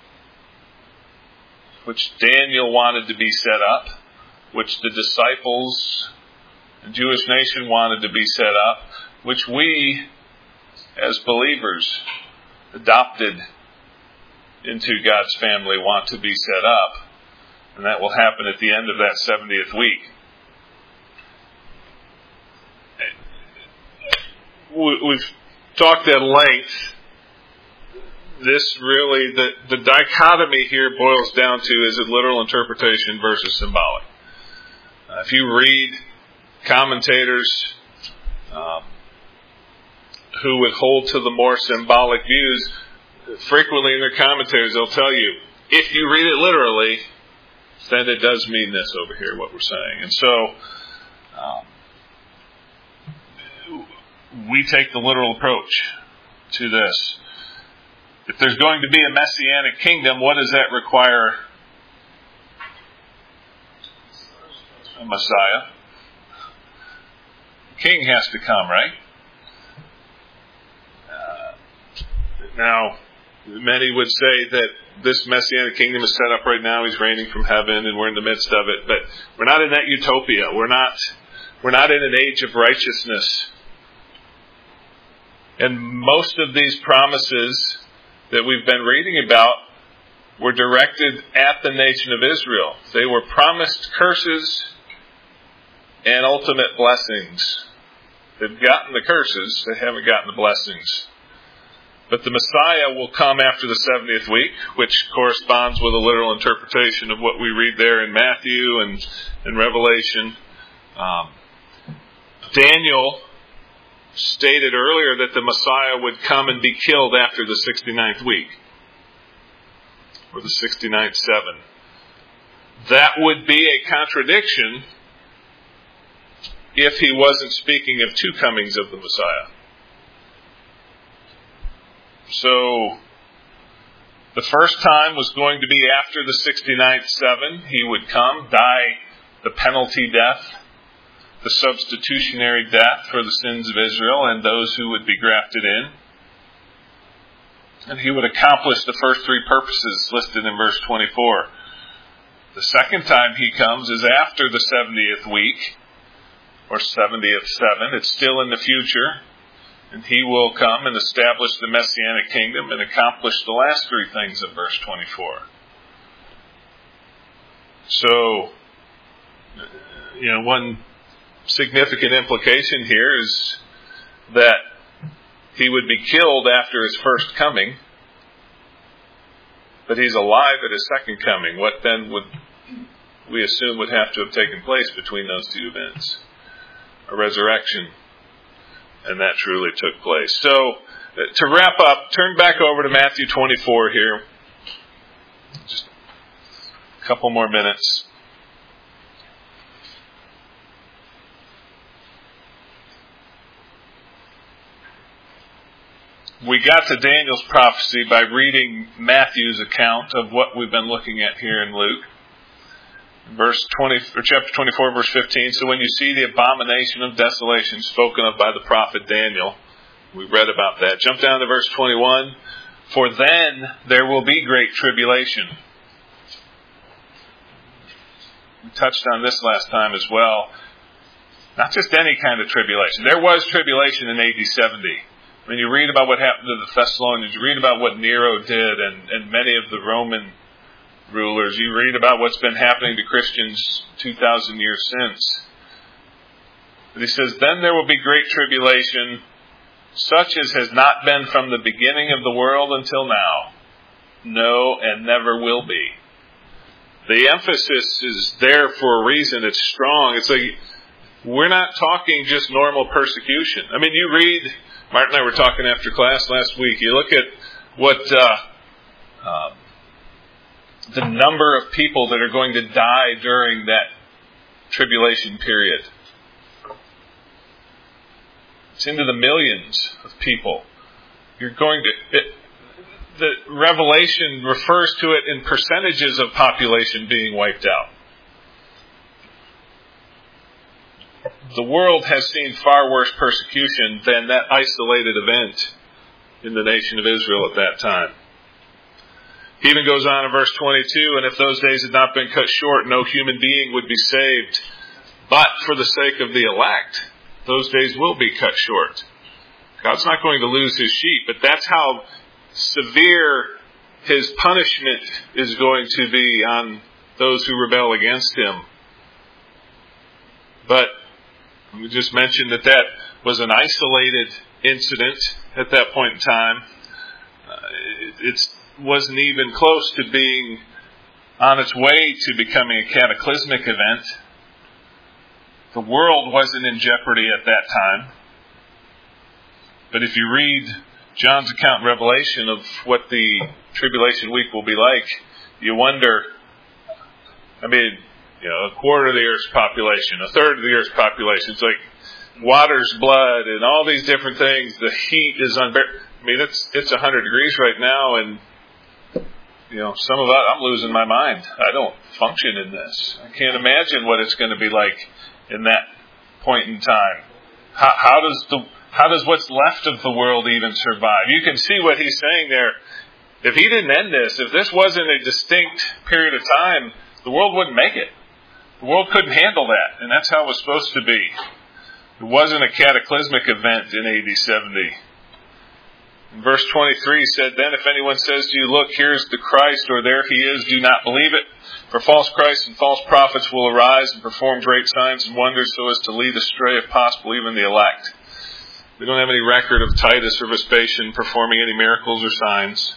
which Daniel wanted to be set up, which the disciples, the Jewish nation wanted to be set up, which we, as believers, adopted into God's family, want to be set up. And that will happen at the end of that seventieth week. We've talked at length. This really, the, the dichotomy here boils down to, is it literal interpretation versus symbolic? Uh, if you read commentators um, who would hold to the more symbolic views, frequently in their commentaries they'll tell you, if you read it literally, then it does mean this over here, what we're saying. And so, um, we take the literal approach to this. If there's going to be a Messianic kingdom, what does that require? A Messiah. The king has to come, right? Uh, now, many would say that this Messianic kingdom is set up right now. He's reigning from heaven, and we're in the midst of it. But we're not in that utopia. We're not. We're not in an age of righteousness. And most of these promises that we've been reading about were directed at the nation of Israel. They were promised curses and ultimate blessings. They've gotten the curses, they haven't gotten the blessings. But the Messiah will come after the seventieth week, which corresponds with a literal interpretation of what we read there in Matthew and in Revelation. Um, Daniel stated earlier that the Messiah would come and be killed after the sixty-ninth week, or the sixty-ninth seven. That would be a contradiction if he wasn't speaking of two comings of the Messiah. So, the first time was going to be after the sixty-ninth seven. He would come, die the penalty death, the substitutionary death for the sins of Israel and those who would be grafted in. And he would accomplish the first three purposes listed in verse twenty-four. The second time he comes is after the seventieth week, or seventieth seven. It's still in the future. And he will come and establish the Messianic kingdom and accomplish the last three things of verse twenty-four. So, you know, one significant implication here is that he would be killed after his first coming, but he's alive at his second coming. What then would we assume would have to have taken place between those two events? A resurrection. And that truly took place. So, to wrap up, turn back over to Matthew twenty-four here. Just a couple more minutes. we got to Daniel's prophecy by reading Matthew's account of what we've been looking at here in Luke. Verse twenty, or chapter twenty-four, verse fifteen. So when you see the abomination of desolation spoken of by the prophet Daniel, we read about that. Jump down to verse twenty-one. For then there will be great tribulation. We touched on this last time as well. Not just any kind of tribulation. There was tribulation in A D seventy. When you read about what happened to the Thessalonians, you read about what Nero did and, and many of the Roman rulers. You read about what's been happening to Christians two thousand years since. But he says, then there will be great tribulation, such as has not been from the beginning of the world until now. No, and never will be. The emphasis is there for a reason. It's strong. It's like, we're not talking just normal persecution. I mean, you read, Martin and I were talking after class last week, you look at what uh, uh, the number of people that are going to die during that tribulation period. It's into the millions of people. You're going to... It, the Revelation refers to it in percentages of population being wiped out. The world has seen far worse persecution than that isolated event in the nation of Israel at that time. He even goes on in verse twenty-two, and if those days had not been cut short, no human being would be saved. But for the sake of the elect, those days will be cut short. God's not going to lose his sheep, but that's how severe his punishment is going to be on those who rebel against him. But we just mentioned that that was an isolated incident at that point in time. Uh, it it's, wasn't even close to being on its way to becoming a cataclysmic event. The world wasn't in jeopardy at that time. But if you read John's account in Revelation of what the tribulation week will be like, you wonder, I mean, you know, a quarter of the earth's population, a third of the earth's population. It's like water's blood and all these different things. The heat is unbearable. I mean, it's it's one hundred degrees right now, and you know, some of that, I'm losing my mind. I don't function in this. I can't imagine what it's going to be like in that point in time. How, how does the how does what's left of the world even survive? You can see what he's saying there. If he didn't end this, if this wasn't a distinct period of time, the world wouldn't make it. The world couldn't handle that, and that's how it was supposed to be. It wasn't a cataclysmic event in A D seventy. In verse twenty-three said, then if anyone says to you, look, here's the Christ, or there he is, do not believe it. For false Christs and false prophets will arise and perform great signs and wonders so as to lead astray, if possible, even the elect. We don't have any record of Titus or Vespasian performing any miracles or signs.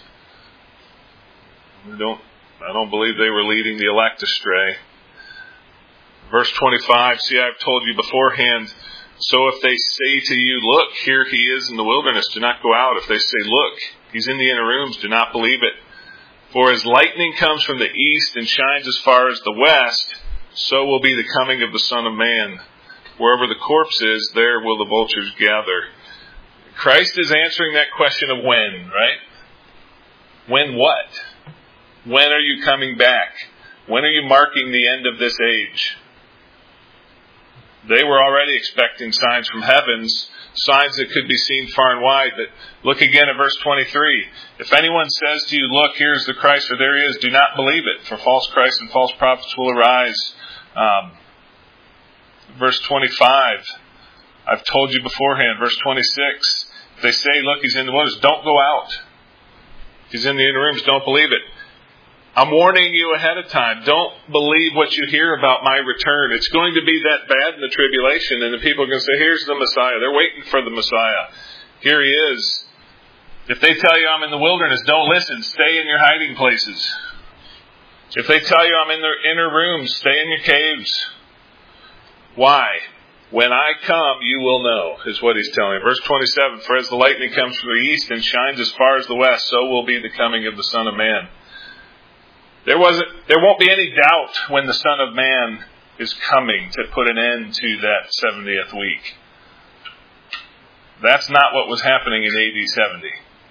We don't, I don't believe they were leading the elect astray. Verse twenty-five, see, I've told you beforehand, so if they say to you, look, here he is in the wilderness, do not go out. If they say, look, he's in the inner rooms, do not believe it. For as lightning comes from the east and shines as far as the west, so will be the coming of the Son of Man. Wherever the corpse is, there will the vultures gather. Christ is answering that question of when, right? When what? When are you coming back? When are you marking the end of this age? They were already expecting signs from heavens, signs that could be seen far and wide. But look again at verse twenty-three. If anyone says to you, look, here's the Christ, or there he is, do not believe it. For false Christs and false prophets will arise. Um, verse twenty-five. I've told you beforehand. Verse twenty-six. If they say, look, he's in the wilderness, don't go out. If he's in the inner rooms, don't believe it. I'm warning you ahead of time. Don't believe what you hear about my return. It's going to be that bad in the tribulation, and the people are going to say, here's the Messiah. They're waiting for the Messiah. Here he is. If they tell you I'm in the wilderness, don't listen. Stay in your hiding places. If they tell you I'm in their inner rooms, stay in your caves. Why? When I come, you will know, is what he's telling. Verse twenty-seven, for as the lightning comes from the east and shines as far as the west, so will be the coming of the Son of Man. There wasn't, there won't be any doubt when the Son of Man is coming to put an end to that seventieth week. That's not what was happening in A D seventy.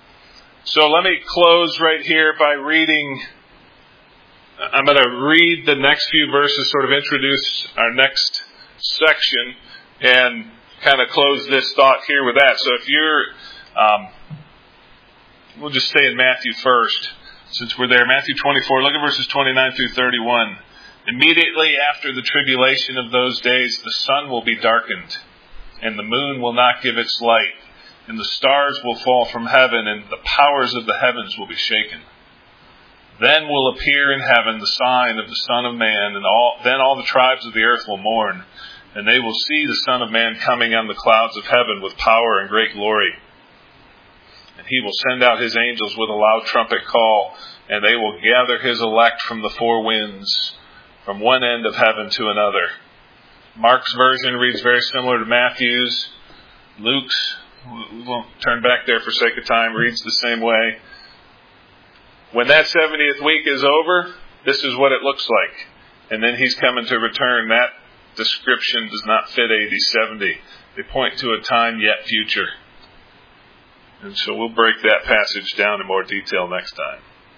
So let me close right here by reading. I'm going to read the next few verses, sort of introduce our next section, and kind of close this thought here with that. So if you're, um, we'll just stay in Matthew first, since we're there. Matthew twenty-four, look at verses twenty-nine through thirty-one. Immediately after the tribulation of those days, the sun will be darkened, and the moon will not give its light, and the stars will fall from heaven, and the powers of the heavens will be shaken. Then will appear in heaven the sign of the Son of Man, and all, then all the tribes of the earth will mourn, and they will see the Son of Man coming on the clouds of heaven with power and great glory. And he will send out his angels with a loud trumpet call, and they will gather his elect from the four winds, from one end of heaven to another. Mark's version reads very similar to Matthew's. Luke's, we won't turn back there for sake of time, reads the same way. When that seventieth week is over, this is what it looks like. And then he's coming to return. That description does not fit A D seventy. They point to a time yet future. And so we'll break that passage down in more detail next time.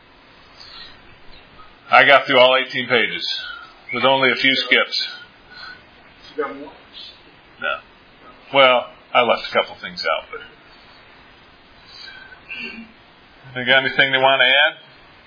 I got through all eighteen pages with only a few skips. You got more? No. Well, I left a couple things out, but they got anything they want to add?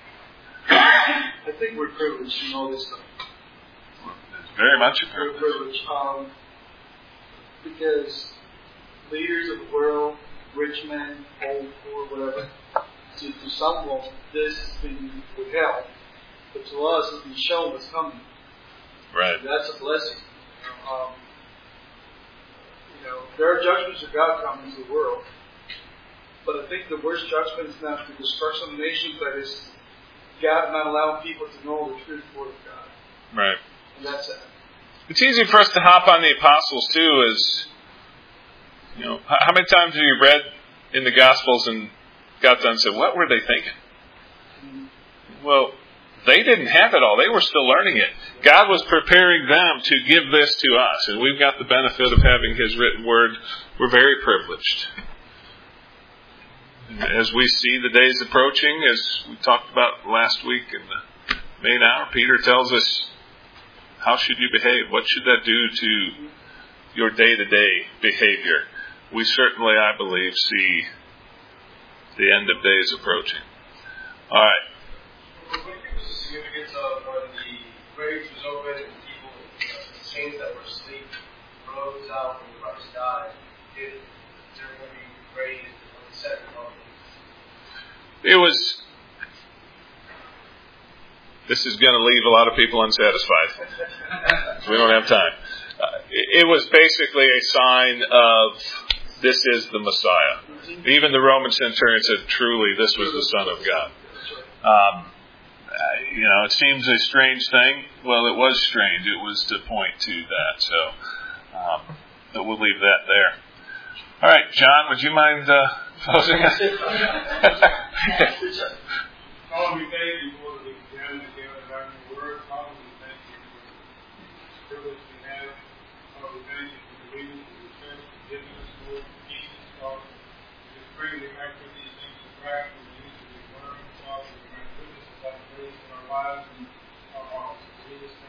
I think we're privileged to know this stuff. It's very much a We're privilege. privileged, um, because leaders of the world, rich men, old, poor, whatever, to, to some of them, this has been withheld, but to us, it's been shown what's coming. Right. That's a blessing. You know, um, you know, there are judgments of God coming to the world. But I think the worst judgment is not the destruction of the nation, but is God not allowing people to know the truth word of God. Right. And that's it. It's easy for us to hop on the apostles too, as you know, how many times have you read in the Gospels and got done and said, what were they thinking? Mm-hmm. Well, they didn't have it all. They were still learning it. God was preparing them to give this to us, and we've got the benefit of having His written word. We're very privileged. As we see the days approaching, as we talked about last week in the main hour, Peter tells us, how should you behave? What should that do to your day-to-day behavior? We certainly, I believe, see the end of days approaching. All right. What do you think was the significance of when the grave was open and people, you know, the saints that were asleep, rose out when Christ died? Did everyone be raised on the second moment? It was, this is going to leave a lot of people unsatisfied. So we don't have time. Uh, it, it was basically a sign of, this is the Messiah. Even the Roman centurion said, truly, this was the Son of God. Um, uh, you know, it seems a strange thing. Well, it was strange. It was to point to that. So, um, but we'll leave that there. All right, John, would you mind uh, closing us? Father, we thank you for the gathering together around your word. Father, we thank you for the privilege we have. Father, we thank you for the leaders of the church, for giving us, Lord, Jesus, Father. We just pray that we might put these things to practice and use of your word, Father. We might put this as our grace in our lives and our hearts. We just